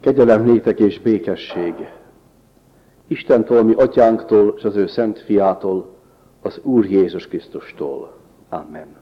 Kegyelem néktek és békesség Istentől, mi atyánktól, és az ő szent fiától, az Úr Jézus Krisztustól. Amen.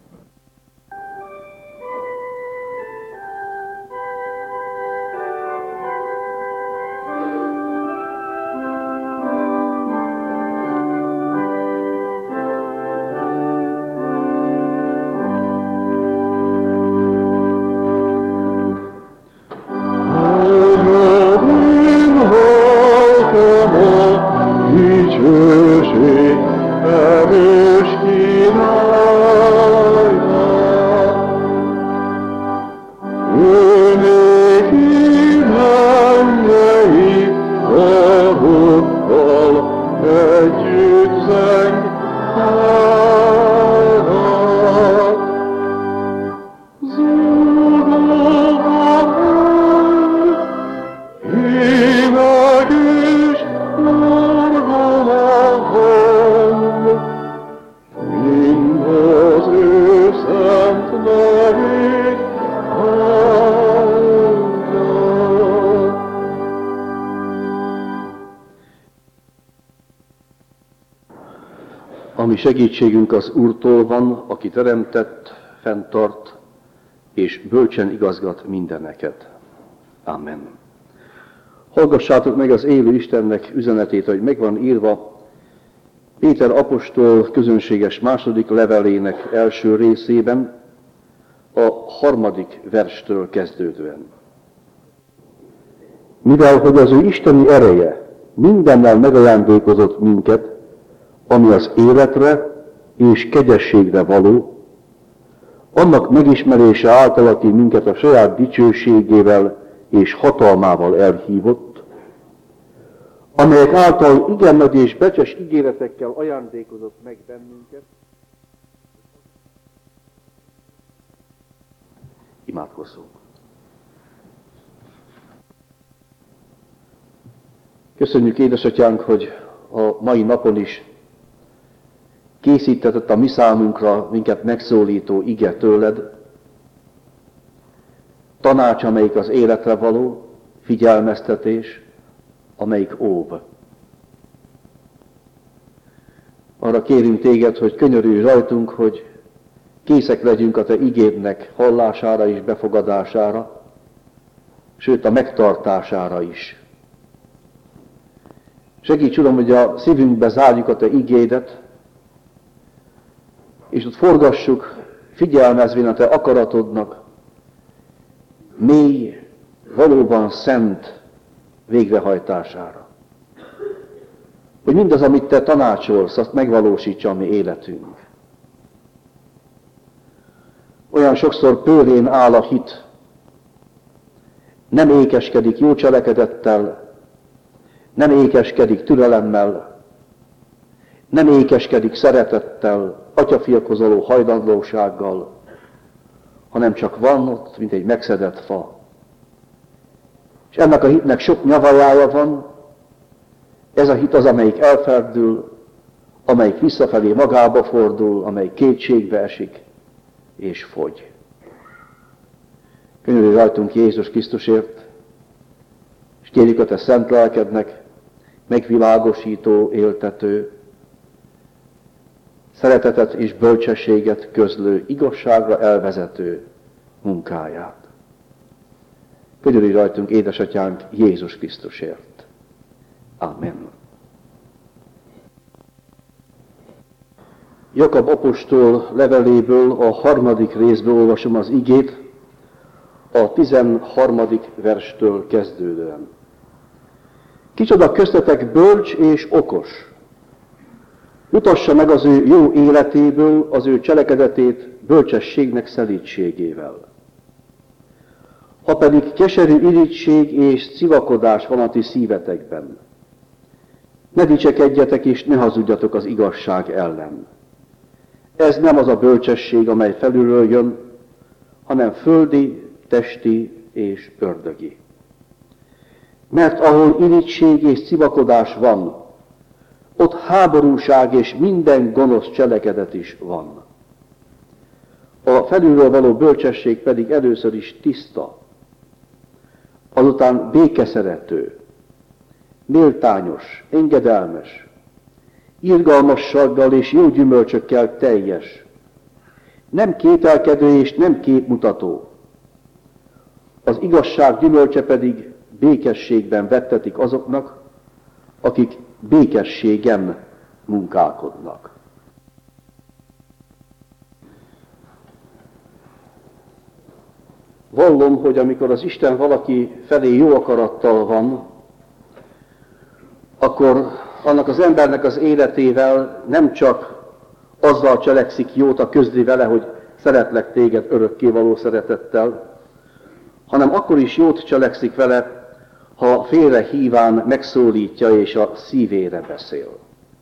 Ami segítségünk az Úrtól van, aki teremtett, fenntart, és bölcsen igazgat mindeneket. Amen. Hallgassátok meg az élő Istennek üzenetét, hogy megvan írva Péter apostol közönséges második levelének első részében, a 3. verstől kezdődően. Mivel hogy az ő isteni ereje mindennel megajándékozott minket, ami az életre és kegyességre való, annak megismerése által, aki minket a saját dicsőségével és hatalmával elhívott, amelyek által igen nagy és becses ígéretekkel ajándékozott meg bennünket. Imádkozzunk. Köszönjük, édesatyánk, hogy a mai napon is készítetett a mi számunkra minket megszólító ige tőled, tanács, amelyik az életre való, figyelmeztetés, amelyik óv. Arra kérünk téged, hogy könyörülj rajtunk, hogy készek legyünk a te igédnek hallására és befogadására, sőt a megtartására is. Segíts, Uram, hogy a szívünkbe zárjuk a te igédet, és ott forgassuk, figyelmezvén a te akaratodnak, mély, valóban szent végrehajtására. Hogy mindaz, amit te tanácsolsz, azt megvalósítsa a mi életünk. Olyan sokszor pőrén áll a hit, nem ékeskedik jó cselekedettel, nem ékeskedik türelemmel, nem ékeskedik szeretettel, atyafiakozoló hajlandósággal, hanem csak van ott, mint egy megszedett fa. És ennek a hitnek sok nyavajája van, ez a hit az, amelyik elferdül, amelyik visszafelé magába fordul, amelyik kétségbe esik, és fogy. Könyörülj rajtunk Jézus Krisztusért, és kérjük a te szent lelkednek megvilágosító, éltető, szeretetet és bölcsességet közlő, igazságra elvezető munkáját. Könyörülj rajtunk, édesatyánk, Jézus Krisztusért. Amen. Jakab apostol leveléből, a 3. részből olvasom az igét, a 13. verstől kezdődően. Kicsoda köztetek bölcs és okos, mutassa meg az ő jó életéből az ő cselekedetét bölcsességnek szelídségével. Ha pedig keserű irigység és civakodás van a ti szívetekben, ne dicsekedjetek és ne hazudjatok az igazság ellen. Ez nem az a bölcsesség, amely felülről jön, hanem földi, testi és ördögi. Mert ahol irigység és civakodás van, ott háborúság és minden gonosz cselekedet is van. A felülről való bölcsesség pedig először is tiszta. A azután békeszerető, méltányos, engedelmes, irgalmassággal és jó gyümölcsökkel teljes, nem kételkedő és nem képmutató. Az igazság gyümölcse pedig békességben vettetik azoknak, akik békességen munkálkodnak. Vallom, hogy amikor az Isten valaki felé jó akarattal van, akkor annak az embernek az életével nem csak azzal cselekszik jót, a közli vele, hogy szeretlek téged örökkévaló szeretettel, hanem akkor is jót cselekszik vele, ha félre híván megszólítja és a szívére beszél.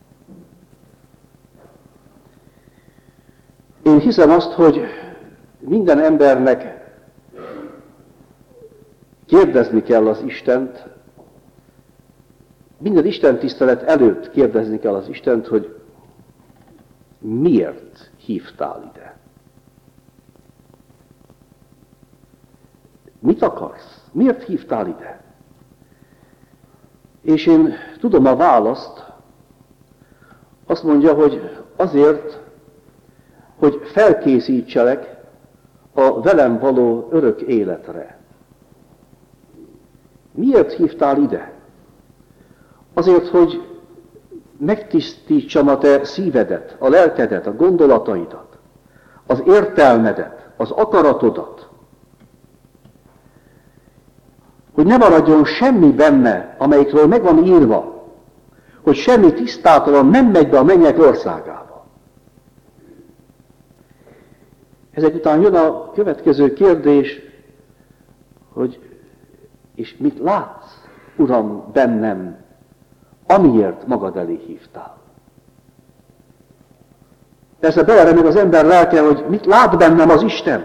Én hiszem azt, hogy minden embernek kérdezni kell az Istent, minden Isten tisztelet előtt kérdezni kell az Istent, hogy miért hívtál ide? Mit akarsz? Miért hívtál ide? És én tudom a választ, azt mondja, hogy azért, hogy felkészítselek a velem való örök életre. Miért hívtál ide? Azért, hogy megtisztítsam a te szívedet, a lelkedet, a gondolataidat, az értelmedet, az akaratodat. Hogy ne maradjon semmi benne, amelyikről meg van írva, hogy semmi tisztátalan nem megy be a mennyek országába. Ezek után jön a következő kérdés, hogy és mit látsz, Uram, bennem, amiért magad elé hívtál? Persze beleremeg az ember lelke, hogy mit lát bennem az Isten?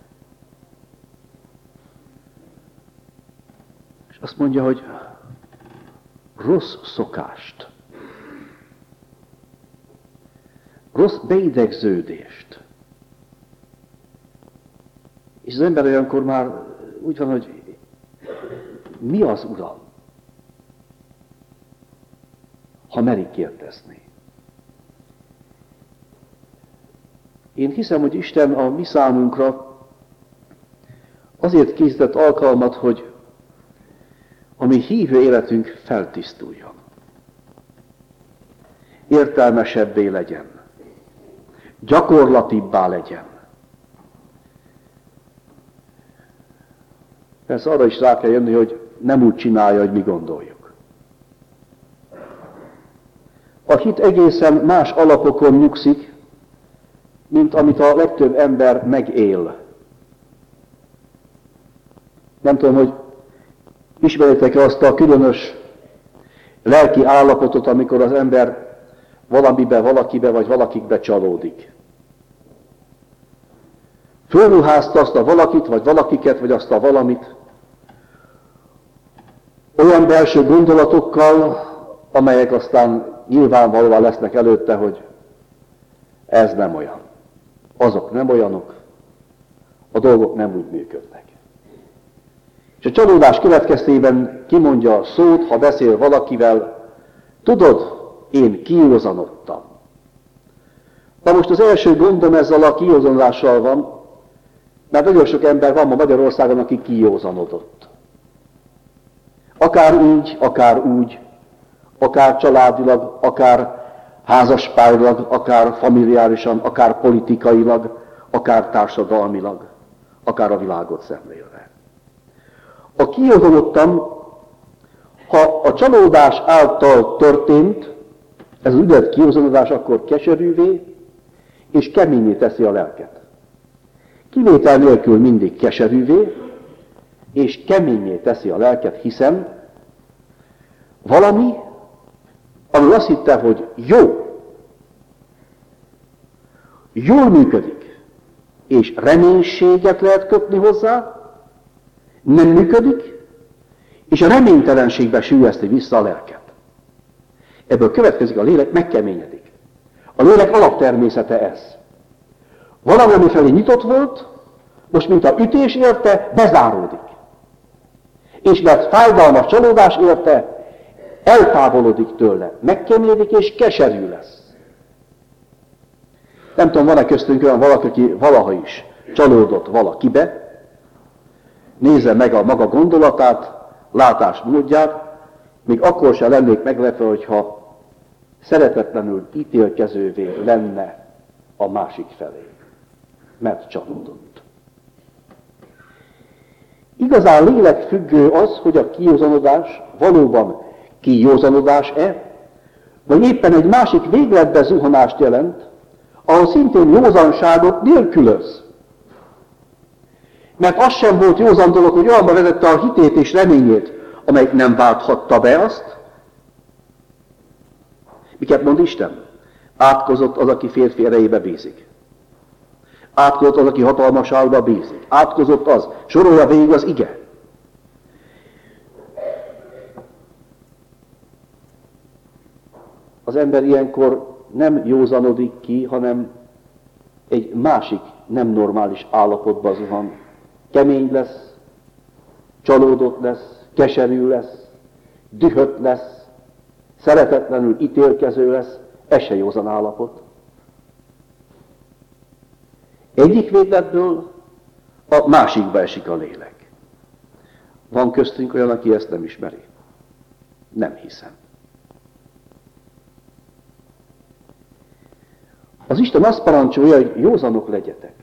És azt mondja, hogy rossz szokást, rossz beidegződést. És az ember olyankor már úgy van, hogy mi az, Uram? Ha merik kérdezni. Én hiszem, hogy Isten a mi számunkra azért készített alkalmat, hogy a mi hívő életünk feltisztuljon. Értelmesebbé legyen. Gyakorlatibbá legyen. Persze arra is rá kell jönni, hogy nem úgy csinálja, hogy mi gondoljuk. A hit egészen más alapokon nyugszik, mint amit a legtöbb ember megél. Nem tudom, hogy ismeritek-e azt a különös lelki állapotot, amikor az ember valamibe, valakibe vagy valakikbe csalódik. Fölruházta azt a valakit, vagy valakiket, vagy azt a valamit, olyan belső gondolatokkal, amelyek aztán nyilvánvalóan lesznek előtte, hogy ez nem olyan. Azok nem olyanok, a dolgok nem úgy működnek. És a csalódás következtében kimondja a szót, ha beszél valakivel, tudod, én kiózanodtam. Na most az első gondom ezzel a kiózanodással van, mert nagyon sok ember van ma Magyarországon, aki kiózanodott. Akár így, akár úgy, akár családilag, akár házaspárilag, akár familiárisan, akár politikailag, akár társadalmilag, akár a világot szemlélve. A kiózanodtam, ha a csalódás által történt, ez az ügyet kiózanodás akkor keserűvé és keményé teszi a lelket. Kivétel nélkül mindig keserűvé és keményé teszi a lelket, hiszen valami, ami azt hitte, hogy jó, jól működik, és reménységet lehet kötni hozzá, nem működik, és a reménytelenségbe süllyeszti vissza a lelket. Ebből következik, a lélek megkeményedik. A lélek alaptermészete ez. Valami felé nyitott volt, most mint a ütés érte, bezáródik. És mert fájdalmas csalódás érte, eltávolodik tőle, megkeményedik és keserű lesz. Nem tudom, van-e köztünk olyan valaki, aki valaha is csalódott valakibe, nézze meg a maga gondolatát, látásmódját, még akkor sem lennék meglepve, hogyha szeretetlenül ítélkezővé lenne a másik felé, mert csalódott. Igazán lélekfüggő az, hogy a kijózanodás valóban kijózanodás-e, vagy éppen egy másik végletbe zuhanást jelent, ahol szintén józanságot nélkülöz. Mert az sem volt józan dolog, hogy olyanba vezette a hitét és reményét, amelyik nem válthatta be azt. Miket mond Isten? Átkozott az, aki férfi erejébe bízik. Átkozott az, aki hatalmasságba bízik. Átkozott az. Sorolja végig az ige. Az ember ilyenkor nem józanodik ki, hanem egy másik nem normális állapotba zuhan. Kemény lesz, csalódott lesz, keserű lesz, dühött lesz, szeretetlenül ítélkező lesz, ez se józan állapot. Egyik végletből a másikba esik a lélek. Van köztünk olyan, aki ezt nem ismeri? Nem hiszem. Az Isten azt parancsolja, hogy józanok legyetek.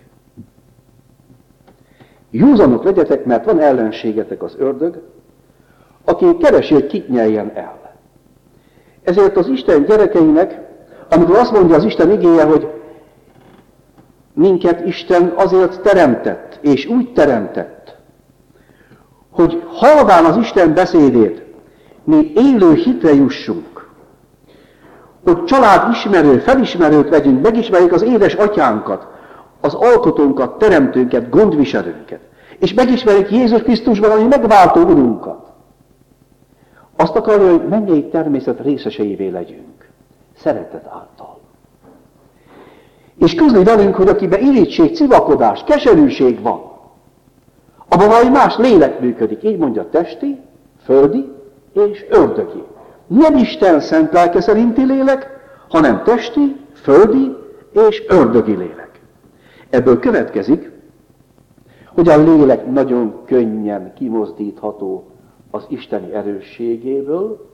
Józanok legyetek, mert van ellenségetek az ördög, aki keresi, hogy kit nyeljen el. Ezért az Isten gyerekeinek, amikor azt mondja az Isten igéje, hogy minket Isten azért teremtett, és úgy teremtett, hogy halván az Isten beszédét mi élő hitre jussunk, hogy családismerő, felismerők legyünk, megismerjük az édes atyánkat, az alkotónkat, teremtőnket, gondviselőnket, és megismerjük Jézus Krisztusban, ami megváltó Urunkat. Azt akarja, hogy mennyei természet részeseivé legyünk, szeretet által. És közli velünk, hogy akiben irigység, civakodás, keserűség van, abban valami más lélek működik. Így mondja, testi, földi és ördögi. Nem Isten szent lelke szerinti lélek, hanem testi, földi és ördögi lélek. Ebből következik, hogy a lélek nagyon könnyen kimozdítható az isteni erősségéből,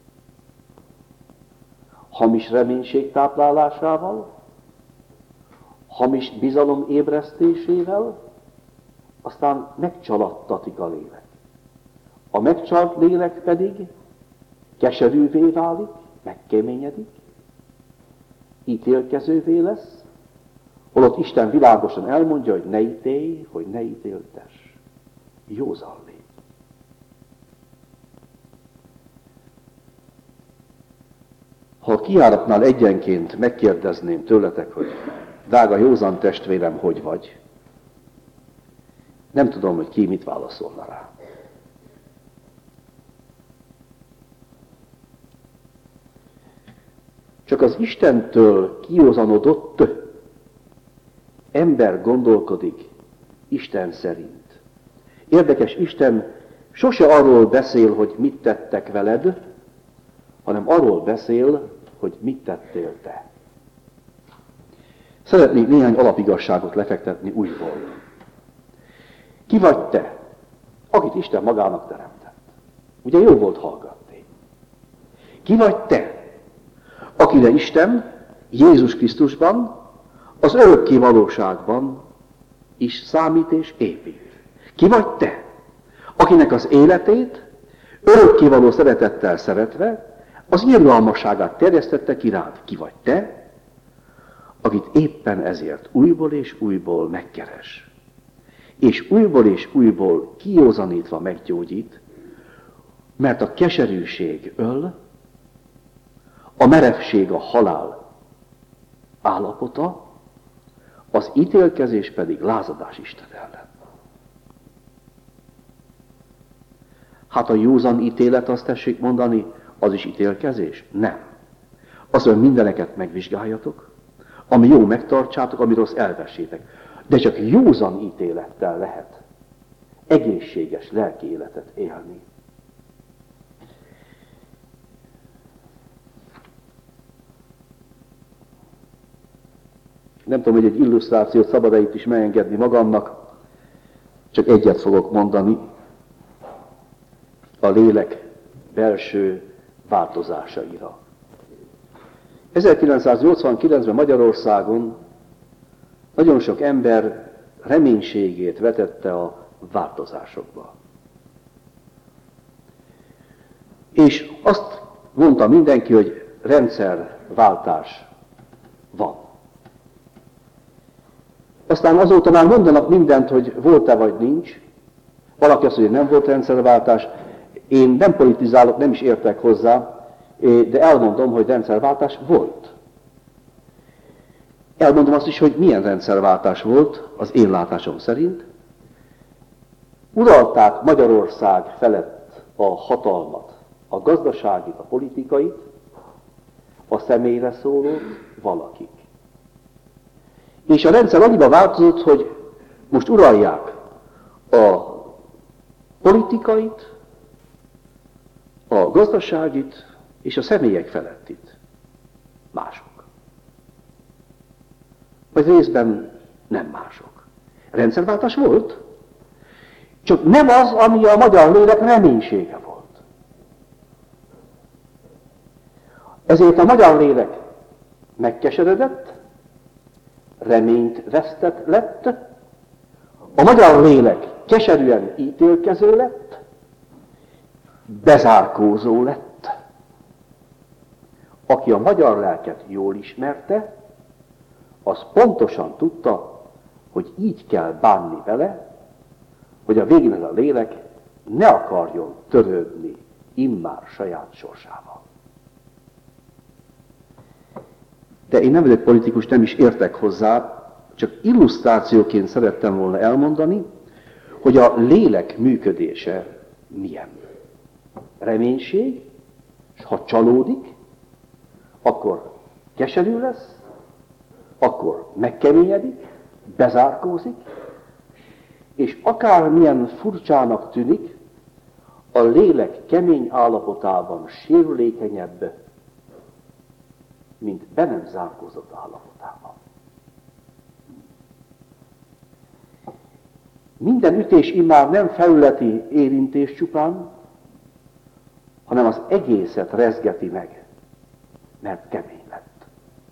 hamis reménység táplálásával, hamis bizalom ébresztésével, aztán megcsalattatik a lélek. A megcsalt lélek pedig keserűvé válik, megkeményedik, ítélkezővé lesz, holott Isten világosan elmondja, hogy ne ítélj, hogy ne ítéltess. Józan légy. Ha a kijáratnál egyenként megkérdezném tőletek, hogy drága józan testvérem, hogy vagy? Nem tudom, hogy ki mit válaszolna rá. Csak az Istentől kijózanodott ember gondolkodik Isten szerint. Érdekes, Isten sose arról beszél, hogy mit tettek veled, hanem arról beszél, hogy mit tettél te. Szeretnék néhány alapigazságot lefektetni újból. Ki vagy te, akit Isten magának teremtett? Ugye jó volt hallgatni. Ki vagy te, akire Isten Jézus Krisztusban, az örökké valóságban is számít és épít? Ki vagy te, akinek az életét örökké való szeretettel szeretve az irgalmasságát terjesztette ki rád? Ki vagy te, akit éppen ezért újból és újból megkeres, és újból kijózanítva meggyógyít, mert a keserűség öl, a merevség a halál állapota, az ítélkezés pedig lázadás Isten ellen. Hát a józan ítélet, azt tessék mondani, az is ítélkezés? Nem. Azt mondja, mindeneket megvizsgáljatok, ami jó megtartsátok, ami rossz elvessétek. De csak józan ítélettel lehet egészséges lelki életet élni. Nem tudom, hogy egy illusztrációt szabad-e itt is megengedni magamnak, csak egyet fogok mondani, a lélek belső változásaira. 1989-ben Magyarországon nagyon sok ember reménységét vetette a változásokba. És azt mondta mindenki, hogy rendszerváltás van. Aztán azóta már mondanak mindent, hogy volt-e vagy nincs. Valaki azt mondja, hogy nem volt rendszerváltás. Én nem politizálok, nem is értek hozzá, de elmondom, hogy rendszerváltás volt. Elmondom azt is, hogy milyen rendszerváltás volt az én látásom szerint. Uralták Magyarország felett a hatalmat, a gazdaságit, a politikait, a személyre szóló valakik. És a rendszer annyiba változott, hogy most uralják a politikait, a gazdaságit és a személyek felettit mások. Vagy részben nem mások. Rendszerváltás volt, csak nem az, ami a magyar lélek reménysége volt. Ezért a magyar lélek megkeseredett, reményt vesztett lett, a magyar lélek keserűen ítélkező lett, bezárkózó lett. Aki a magyar lelket jól ismerte, az pontosan tudta, hogy így kell bánni vele, hogy a végén ez a lélek ne akarjon törődni immár saját sorsával. De én nem vagyok politikus, nem is értek hozzá, csak illusztrációként szerettem volna elmondani, hogy a lélek működése milyen. Reménység, és ha csalódik, akkor keserű lesz, akkor megkeményedik, bezárkózik, és akármilyen furcsának tűnik, a lélek kemény állapotában sérülékenyebb, mint be nem zárkózott állapotában. Minden ütés immár nem felületi érintés csupán, hanem az egészet rezgeti meg, mert kemény lett.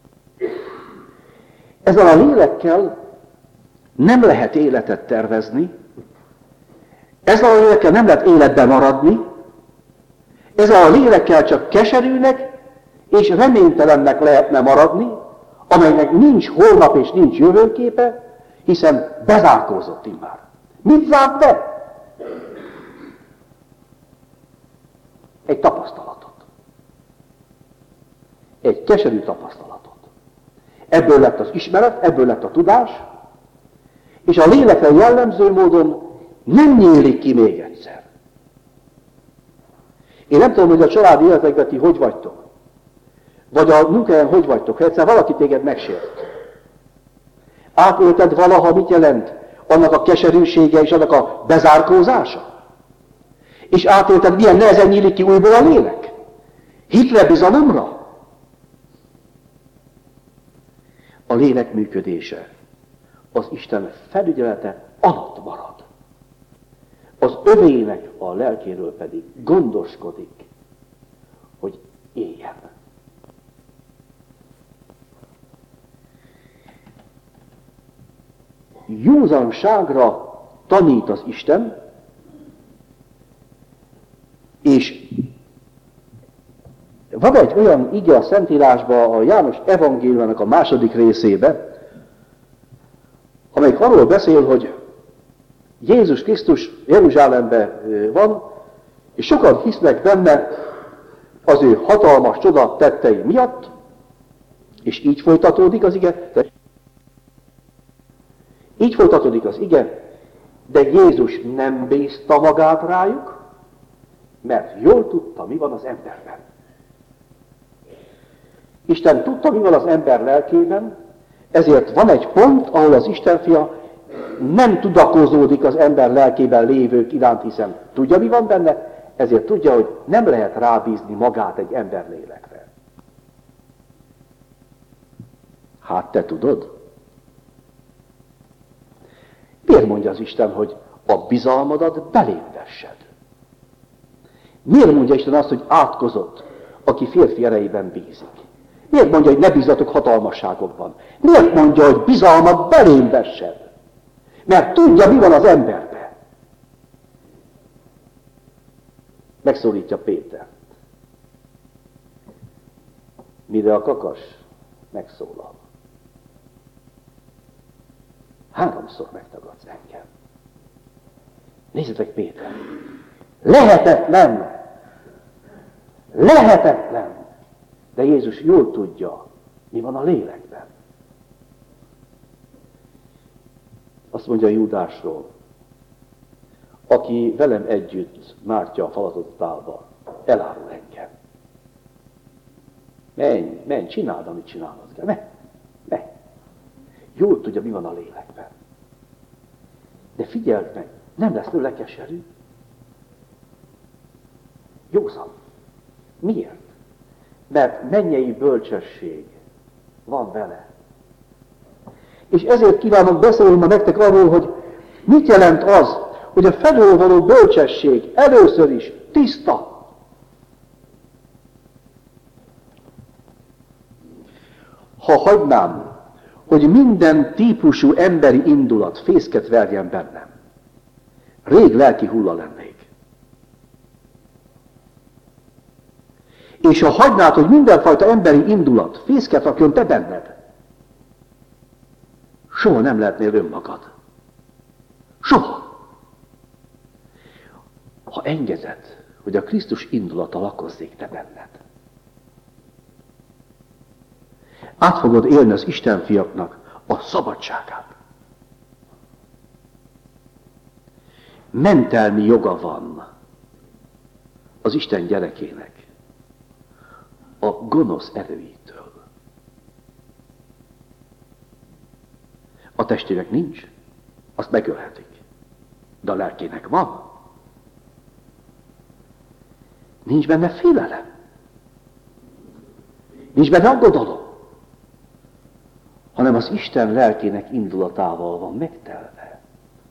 Ezzel a lélekkel nem lehet életet tervezni, ezzel a lélekkel nem lehet életben maradni, ezzel a lélekkel csak keserűnek és reménytelennek lehetne maradni, amelynek nincs holnap és nincs jövőképe, hiszen bezárkózott immár. Mit zárt be? Egy tapasztalatot. Egy keserű tapasztalatot. Ebből lett az ismeret, ebből lett a tudás, és a lélekre jellemző módon nem nyílik ki még egyszer. Én nem tudom, hogy a családi életekben ti hogy vagytok, vagy a munkahelyen hogy vagytok, ha egyszer valaki téged megsért. Átélted valaha, mit jelent annak a keserűsége és annak a bezárkózása? És átélted, milyen nehezen nyílik ki újból a lélek? Hitre, bizalomra? A lélek működése az Isten felügyelete alatt marad. Az övének a lelkéről pedig gondoskodik, hogy éljen. Józanságra tanít az Isten, és van egy olyan ige a Szentírásban, a János evangéliumának a második részébe, amelyik arról beszél, hogy Jézus Krisztus Jeruzsálemben van, és sokan hisznek benne az ő hatalmas csoda tettei miatt, és így folytatódik az ige. Így folytatódik az ige, de Jézus nem bízta magát rájuk, mert jól tudta, mi van az emberben. Isten tudta, mi van az ember lelkében, ezért van egy pont, ahol az Isten fia ezért nem tudakozódik az ember lelkében lévők iránt, hiszen tudja, mi van benne, ezért tudja, hogy nem lehet rábízni magát egy ember lélekre. Hát te tudod? Miért mondja az Isten, hogy a bizalmadat belém vessed? Miért mondja Isten azt, hogy átkozott, aki férfi erejében bízik? Miért mondja, hogy ne bízzatok hatalmasságokban? Miért mondja, hogy bizalmat belém vessed? Mert tudja, mi van az emberben. Megszólítja Péter. Mire a kakas megszólal. 3-szor megtagadsz engem. Nézzetek, Péter. Lehetetlen! Lehetetlen! De Jézus jól tudja, mi van a lélekben. Azt mondja Júdásról, aki velem együtt mártja a falatot tálba, elárul engem. Menj, csináld, amit csinálnod kell. Menj. Jól tudja, mi van a lélekben. De figyeld meg, nem lesz tőle keserű. Józan. Miért? Mert mennyei bölcsesség van vele. És ezért kívánom beszélni ma nektek arról, hogy mit jelent az, hogy a felől való bölcsesség először is tiszta. Ha hagynám, hogy minden típusú emberi indulat fészket verjen bennem, rég lelki hulla lennék. És ha hagynád, hogy mindenfajta emberi indulat fészket rakjon te benned, soha nem lehetnél önmagad. Soha. Ha engeded, hogy a Krisztus indulata lakozzék te benned, át fogod élni az Isten fiaknak a szabadságát. Mentelmi joga van az Isten gyerekének a gonosz erőitől. A testének nincs, azt megölhetik. De a lelkének van. Nincs benne félelem. Nincs benne aggodalom. Hanem az Isten lelkének indulatával van megtelve.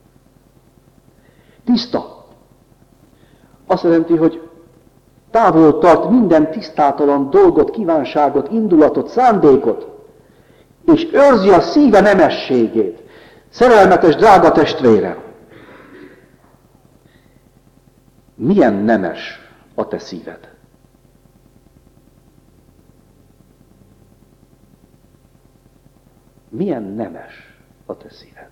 Tiszta. Azt jelenti, hogy távol tart minden tisztátalan dolgot, kívánságot, indulatot, szándékot, és őrzi a szíve nemességét. Szerelmetes, drága testvérem! Milyen nemes a te szíved? Milyen nemes a te szíved?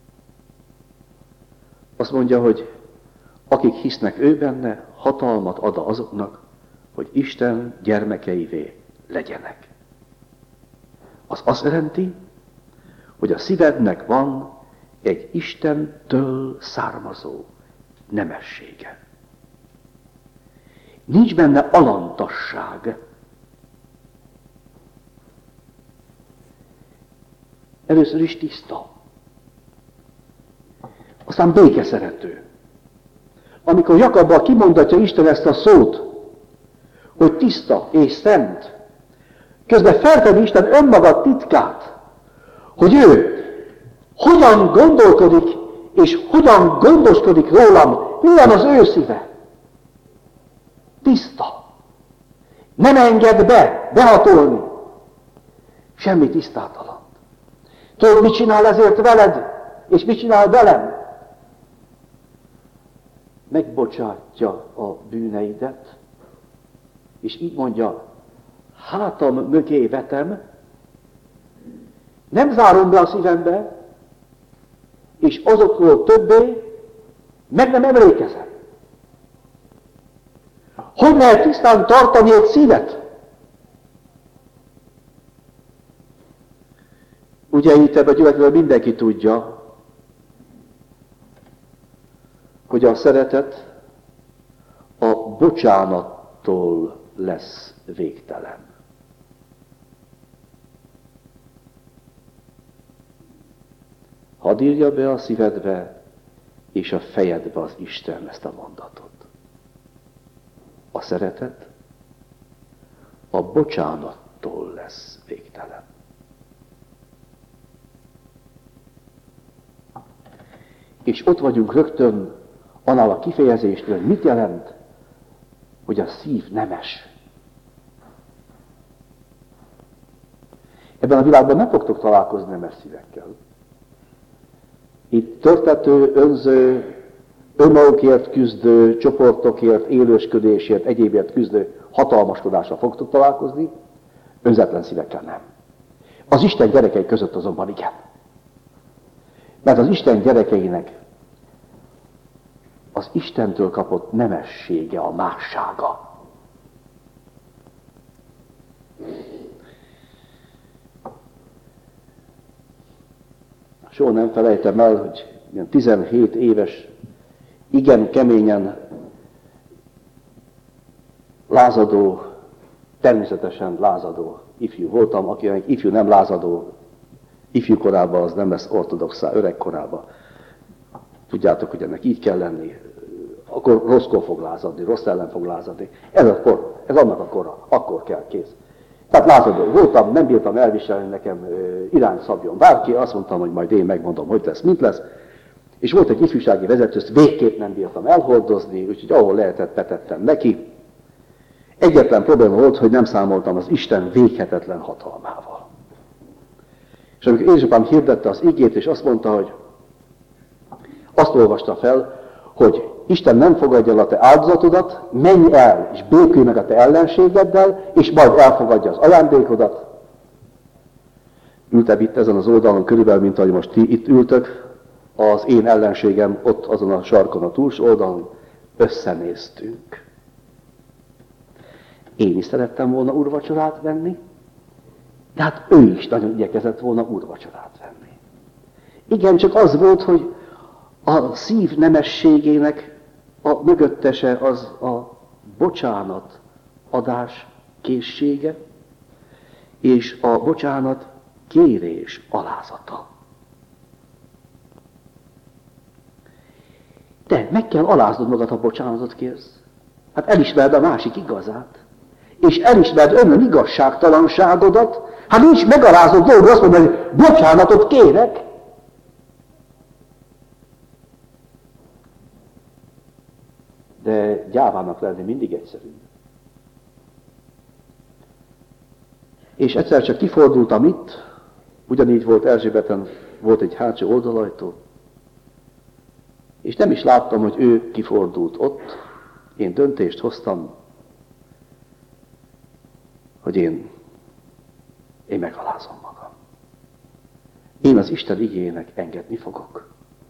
Azt mondja, hogy akik hisznek ő benne, hatalmat ad azoknak, hogy Isten gyermekeivé legyenek. Az azt jelenti, hogy a szívednek van egy Istentől származó nemessége. Nincs benne alantasság. Először is tiszta. Aztán békeszerető. Amikor Jakabban kimondatja Isten ezt a szót, hogy tiszta és szent, közben felfedi Isten önmaga titkát, hogy ő hogyan gondolkodik, és hogyan gondoskodik rólam, milyen az ő szíve. Tiszta. Nem enged behatolni. Semmi tisztátalan. Tudod, mit csinál ezért veled, és mit csinál velem? Megbocsátja a bűneidet, és így mondja, hátam mögé vetem, nem zárom be a szívembe, és azokról többé meg nem emlékezem. Hogy lehet tisztán tartani egy szívet? Ugye itt ebben a gyülekezetben mindenki tudja, hogy a szeretet a bocsánattól lesz végtelen. Hadd írja be a szívedbe és a fejedbe az Isten ezt a mondatot. A szeretet a bocsánattól lesz végtelen. És ott vagyunk rögtön annál a kifejezésnél, hogy mit jelent, hogy a szív nemes. Ebben a világban nem fogtok találkozni nemes szívekkel. Itt törtető, önző, önmagukért küzdő, csoportokért, élősködésért, egyébért küzdő hatalmaskodásra fogtok találkozni, önzetlen szívekkel nem. Az Isten gyerekei között azonban igen. Mert az Isten gyerekeinek az Istentől kapott nemessége a mássága. Soha nem felejtem el, hogy ilyen 17 éves, igen keményen lázadó, természetesen lázadó ifjú voltam, akinek ifjú nem lázadó, ifjú korában az nem lesz ortodoxá, öreg korában. Tudjátok, hogy ennek így kell lenni, akkor rosszkor fog lázadni, rossz ellen fog lázadni. Ez a kor, ez annak a kora, akkor kell, kész. Tehát lázadó voltam, nem bírtam elviselni, nekem irányt szabjon bárki, azt mondtam, hogy majd én megmondom, hogy lesz, mint lesz. És volt egy ifjúsági vezető, ezt végképp nem bírtam elhordozni, úgyhogy ahol lehetett, betettem neki. Egyetlen probléma volt, hogy nem számoltam az Isten véghetetlen hatalmával. És amikor édesapám hirdette az igét, és azt mondta, hogy azt olvasta fel, hogy Isten nem fogadja el a te áldozatodat, menj el, és békülj meg a te ellenségeddel, és majd elfogadja az ajándékodat. Ültem itt ezen az oldalon körülbelül, mint ahogy most ti itt ültök, az én ellenségem ott azon a sarkon a túlsó oldalon, összenéztünk. Én is szerettem volna úrvacsorát venni, de hát ő is nagyon igyekezett volna úrvacsorát venni. Igen, csak az volt, hogy a szív nemességének a mögöttese az a bocsánat adás készsége, és a bocsánat kérés alázata. De meg kell aláznod magad, ha bocsánatot kérsz. Hát elismerd a másik igazát. És elismerd önön igazságtalanságodat. Hát nincs megalázott dolog azt mondani, hogy bocsánatot kérek. De gyávának lenni mindig egyszerű. És egyszer csak kifordultam itt, ugyanígy volt Erzsébeten, volt egy hátsó oldalajtó, és nem is láttam, hogy ő kifordult ott. Én döntést hoztam, hogy én megalázom magam. Én az Isten igéjének engedni fogok.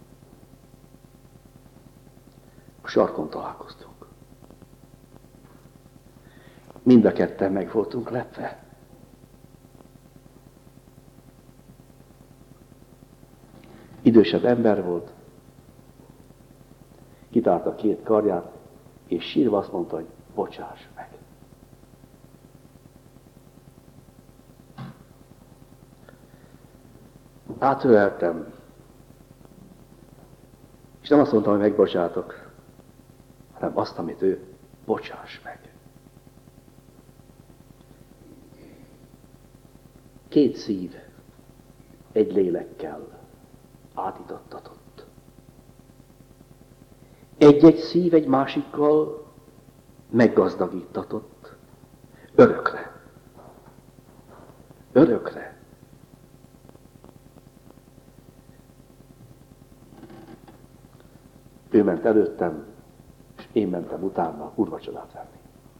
A sarkon találkoztunk. Mind a ketten meg voltunk lepve. Idősebb ember volt, kitárta két karját, és sírva azt mondta, hogy bocsáss meg. Átöleltem, és nem azt mondtam, hogy megbocsátok, hanem azt, amit ő, bocsáss meg. Két szív, egy lélekkel átítattatott. Egy-egy szív egy másikkal meggazdagítatott. Örökre. Örökre. Ő ment előttem, és én mentem utána úrvacsorát venni.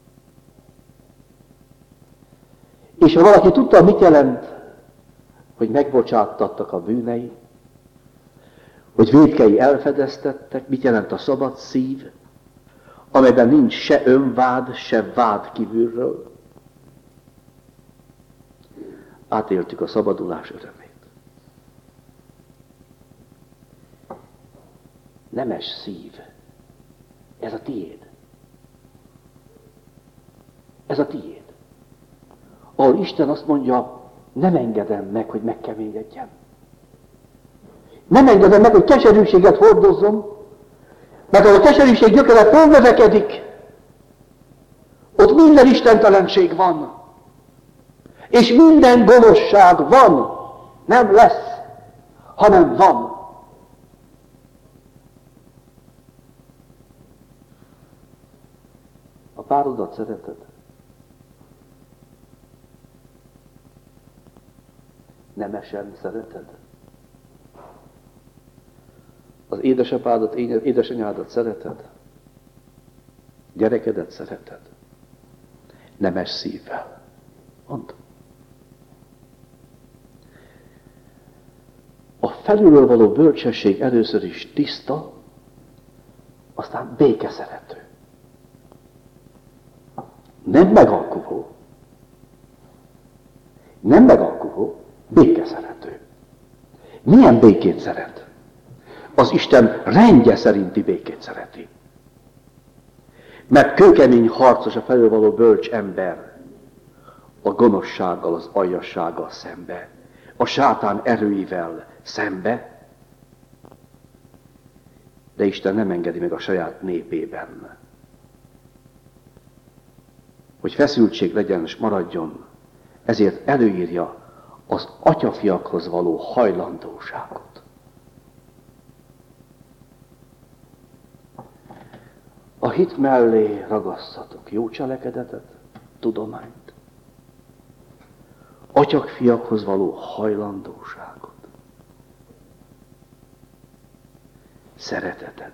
És ha valaki tudta, mit jelent, hogy megbocsáttattak a bűnei, hogy vétkei elfedeztettek, mit jelent a szabad szív, amelyben nincs se önvád, se vád kívülről, átéltük a szabadulás örömét. Nemes szív. Ez a tiéd. Ez a tiéd. Ahol Isten azt mondja, nem engedem meg, hogy megkeményedjen. Nem engedem meg, hogy keserűséget hordozzon, mert ahol a keserűség gyökere fölnövekedik, ott minden istentelenség van. És minden gonoszság van. Nem lesz, hanem van. A párodat szereted? Nemesen szereted? Az édesapádat, édesanyádat szereted? Gyerekedet szereted? Nemes szívvel. Mondd. A felülről való bölcsesség először is tiszta, aztán békeszerető. Nem megalkuvó. Nem megalkuvó, békeszerető. Milyen békét szeret? Az Isten rendje szerinti békét szereti. Mert kőkemény harcos a felül való bölcs ember a gonoszsággal, az aljassággal szembe, a sátán erőivel szembe, de Isten nem engedi meg a saját népében, hogy feszültség legyen és maradjon, ezért előírja az atyafiakhoz való hajlandóságot. A hit mellé ragasszatok jó cselekedetet, tudományt, atyakfiakhoz való hajlandóságot, szeretetet.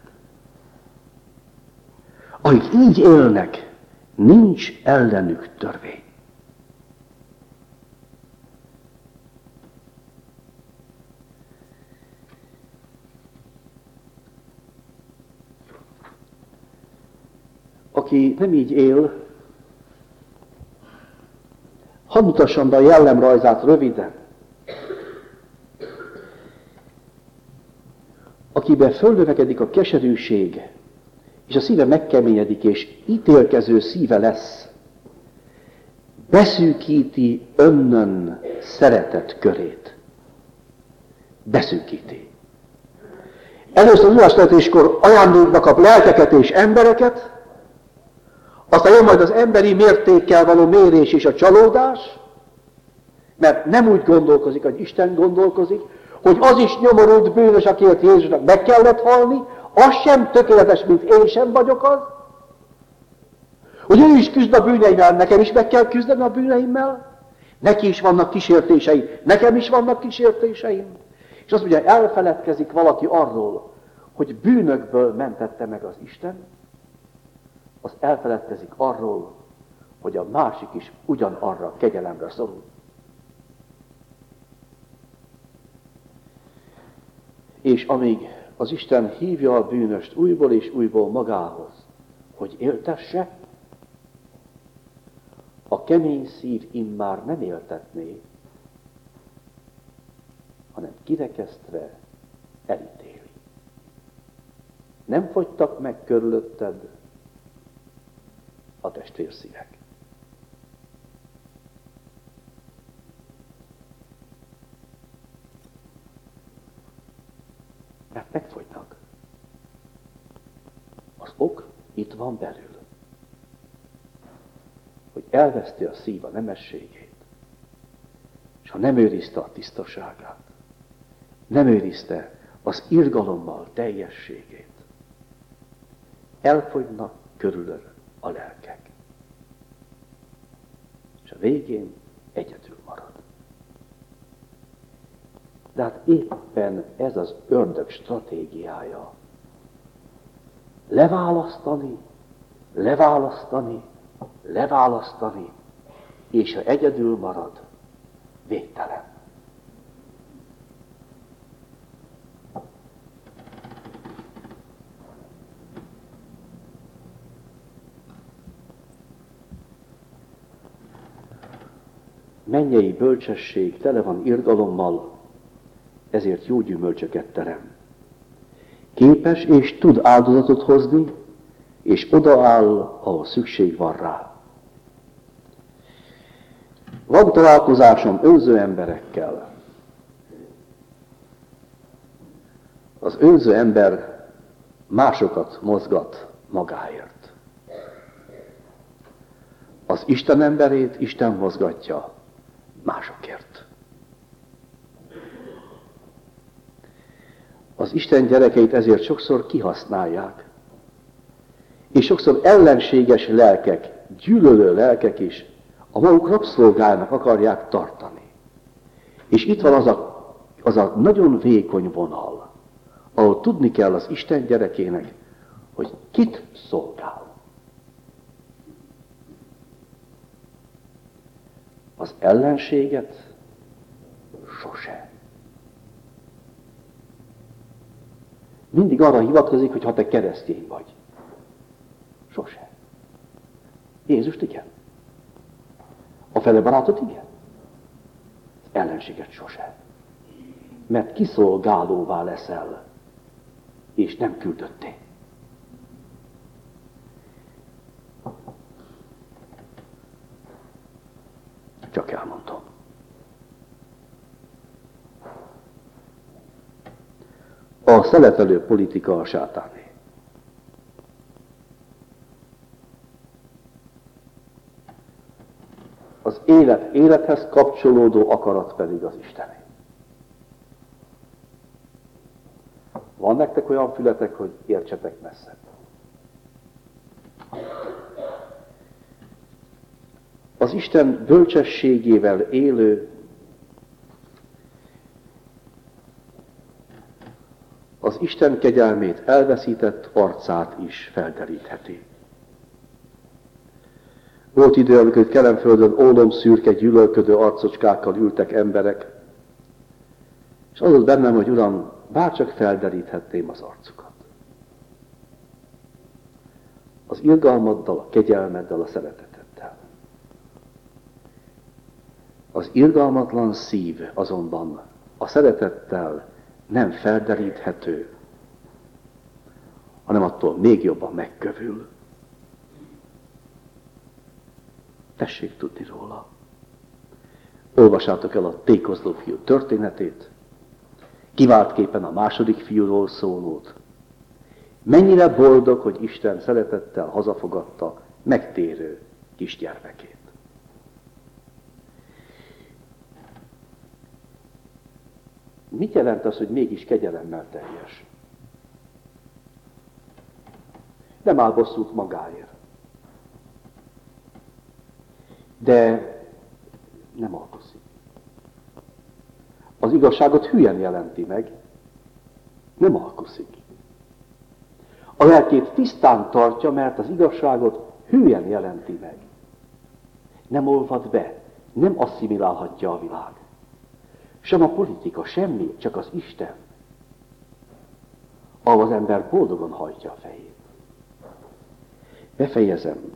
Akik így élnek, nincs ellenük törvény. Aki nem így él, hadd mutassam be a jellemrajzát röviden. Akiben fölnövekedik a keserűség, és a szíve megkeményedik, és ítélkező szíve lesz, beszűkíti önnön szeretet körét. Beszűkíti. Először az ulástetéskor ajándékba kap lelkeket és embereket, aztán jön majd az emberi mértékkel való mérés és a csalódás, mert nem úgy gondolkozik, hogy Isten gondolkozik, hogy az is nyomorult bűnös, akiért Jézusnak meg kellett halni, az sem tökéletes, mint én sem vagyok az, hogy ő is küzd a bűneimmel, nekem is meg kell küzdeni a bűneimmel, neki is vannak kísértései, nekem is vannak kísértéseim. És azt mondja, elfeledkezik valaki arról, hogy bűnökből mentette meg az Isten, az elfeledkezik arról, hogy a másik is ugyanarra a kegyelemre szorul. És amíg az Isten hívja a bűnöst újból és újból magához, hogy éltesse, a kemény szív immár nem éltetné, hanem kirekesztve elítéli. Nem fogytak meg körülötted a testvérszívek. Mert megfogynak. Az ok itt van belül. Hogy elveszti a szív a nemességét, és ha nem őrizte a tisztaságát, nem őrizte az irgalommal teljességét, elfogynak körülön a lelkek. És a végén egyedül marad. De hát éppen ez az ördög stratégiája. Leválasztani, leválasztani, leválasztani, és ha egyedül marad, végtelen. Mennyei bölcsesség tele van irgalommal, ezért jó gyümölcsöket terem. Képes és tud áldozatot hozni, és odaáll, ahol szükség van rá. Van találkozásom önző emberekkel. Az önző ember másokat mozgat magáért. Az Isten emberét Isten mozgatja másokért. Az Isten gyerekeit ezért sokszor kihasználják, és sokszor ellenséges lelkek, gyűlölő lelkek is a maguk rabszolgájának akarják tartani. És itt van az a nagyon vékony vonal, ahol tudni kell az Isten gyerekének, hogy kit szolgál. Az ellenséget sose. Mindig arra hivatkozik, hogy ha te keresztény vagy. Sose. Jézust igen. A fele barátot igen. Az ellenséget sose. Mert kiszolgálóvá leszel, és nem küldötté. Csak elmondom. A szeletelő politika a sátáné. Az élethez kapcsolódó akarat pedig az Istené. Van nektek olyan fületek, hogy értsetek messzebb? Az Isten bölcsességével élő, az Isten kegyelmét elveszített arcát is felderítheti. Volt idő, amikor Kelenföldön ólomszürke, gyűlölködő arcocskákkal ültek emberek, és az volt bennem, hogy Uram, bárcsak felderíthetném az arcukat. Az irgalmaddal, a kegyelmeddel, a szereteteddel. Az irgalmatlan szív azonban a szeretettel nem felderíthető, hanem attól még jobban megkövül. Tessék tudni róla. Olvassátok el a tékozló fiú történetét, kiváltképpen a második fiúról szólót. Mennyire boldog, hogy Isten szeretettel hazafogadta megtérő kisgyermekét. Mit jelent az, hogy mégis kegyelemmel teljes? Nem áll bosszút magáért. De nem alkozik. Az igazságot hülyen jelenti meg, nem alkozik. A lelkét tisztán tartja, mert az igazságot hülyen jelenti meg. Nem olvad be, nem asszimilálhatja a világ. Sem a politika, semmi, csak az Isten. Ahol az ember boldogan hajtja a fejét. Befejezem.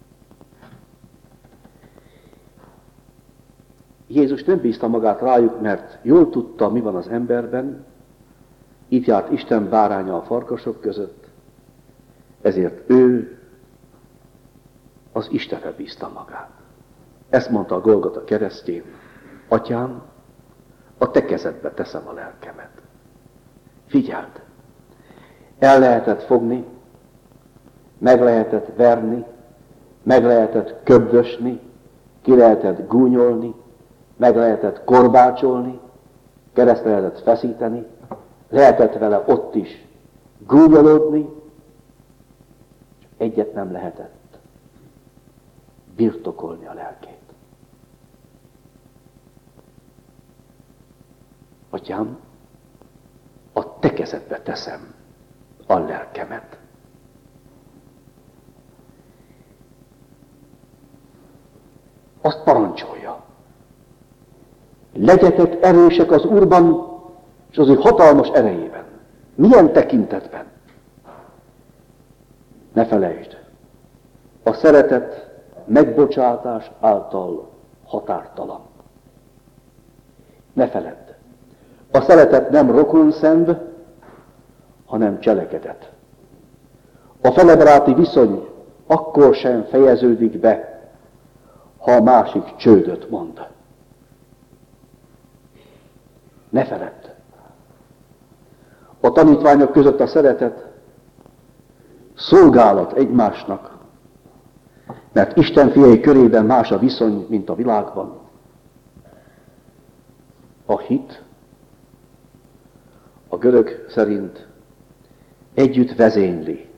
Jézus nem bízta magát rájuk, mert jól tudta, mi van az emberben, itt járt Isten báránya a farkasok között, ezért ő az Istenre bízta magát. Ezt mondta a Golgota keresztjén: Atyám, a te kezedbe teszem a lelkemet. Figyeld! El lehetett fogni, meg lehetett verni, meg lehetett köbdösni, ki lehetett gúnyolni, meg lehetett korbácsolni, keresztre lehetett feszíteni, lehetett vele ott is gúnyolódni, csak egyet nem lehetett: birtokolni a lelkét. Atyám, a te kezedbe teszem a lelkemet. Azt parancsolja: legyetek erősek az Úrban és az ő hatalmas erejében. Milyen tekintetben? Ne felejtsd, a szeretet megbocsátás által határtalan. Ne feledd, a szeretet nem rokonszenv, hanem cselekedet. A felebaráti viszony akkor sem fejeződik be, ha a másik csődöt mond. Ne feledd, A tanítványok között a szeretet szolgálat egymásnak, mert Isten fiai körében más a viszony, mint a világban. A hit a görög szerint együtt vezényli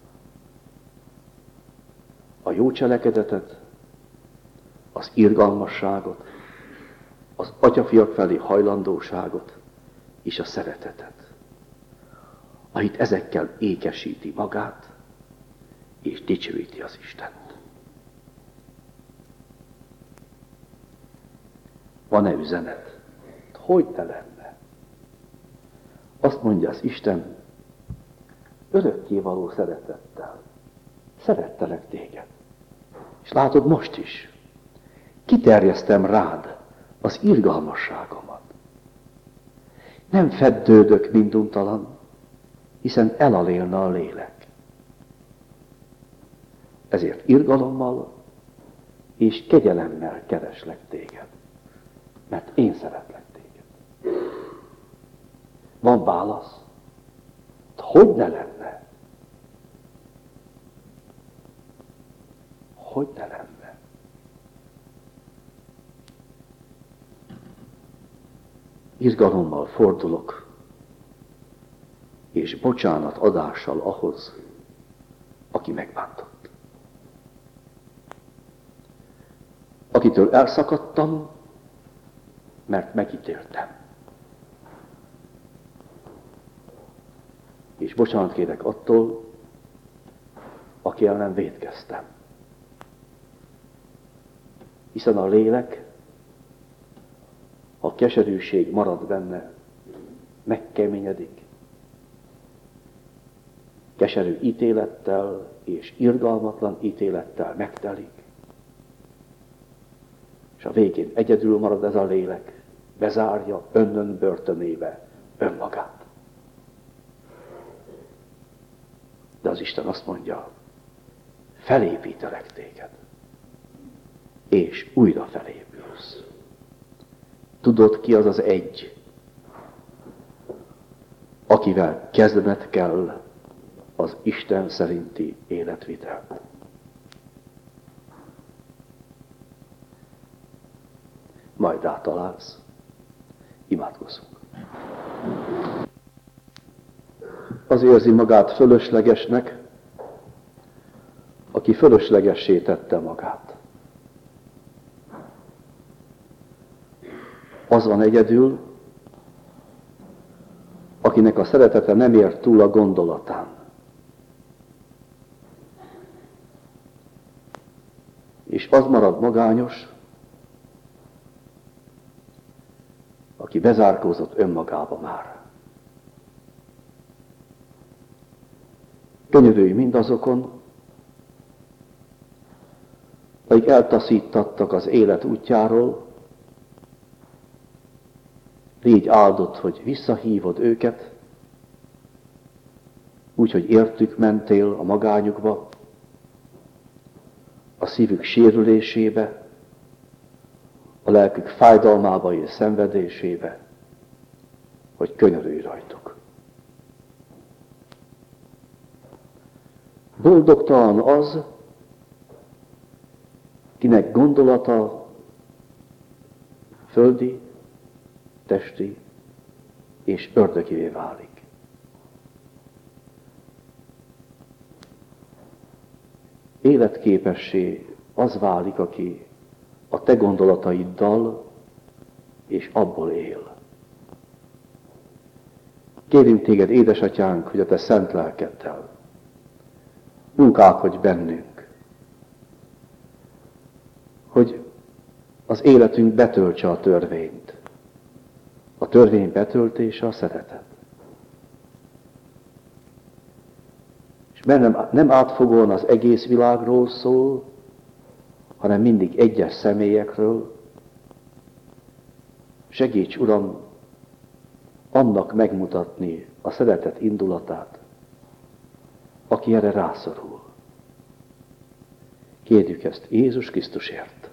a jó cselekedetet, az irgalmasságot, az atyafiak felé hajlandóságot és a szeretetet. A hit ezekkel ékesíti magát, és dicsőíti az Istent. Van-e üzenet? Hogy ne lenne? Azt mondja az Isten, örökkévaló szeretettel. Szerettelek téged. És látod most is, kiterjesztem rád az irgalmasságomat. Nem feddődök minduntalan, hiszen elalélna a lélek. Ezért irgalommal és kegyelemmel kereslek téged, mert én szeretlek téged. Van válasz? Hogy ne lenne? Hogy ne lenne? Izgalommal fordulok, és bocsánat adással ahhoz, aki megbántott. Akitől elszakadtam, mert megítéltem. És bocsánat kérek attól, aki ellen vétkeztem. Hiszen a lélek, ha keserűség marad benne, megkeményedik. Keserű ítélettel és irgalmatlan ítélettel megtelik. És a végén egyedül marad ez a lélek, bezárja önnön börtönébe önmagát. De az Isten azt mondja, felépítelek téged, és újra felépülsz. Tudod, ki az az egy, akivel kezdened kell az Isten szerinti életvitelt. Majd rátalálsz. Imádkozzunk. Az érzi magát fölöslegesnek, aki fölöslegessé tette magát. Az van egyedül, akinek a szeretete nem ér túl a gondolatán. És az marad magányos, aki bezárkózott önmagába már. Könyörülj mindazokon, akik eltaszítattak az élet útjáról, légy áldott, hogy visszahívod őket, úgyhogy értük mentél a magányukba, a szívük sérülésébe, a lelkük fájdalmába és szenvedésébe, hogy könyörülj rajtuk. Boldogtalan az, kinek gondolata földi, testi és ördögivé válik. Életképessé az válik, aki a te gondolataiddal és abból él. Kérünk téged, édesatyánk, hogy a te szent lelkeddel munkálkodj bennünk, hogy az életünk betöltse a törvényt. A törvény betöltése a szeretet. És nem átfogóan az egész világról szól, hanem mindig egyes személyekről. Segíts, Uram, annak megmutatni a szeretet indulatát, aki erre rászorul. Kérjük ezt Jézus Krisztusért.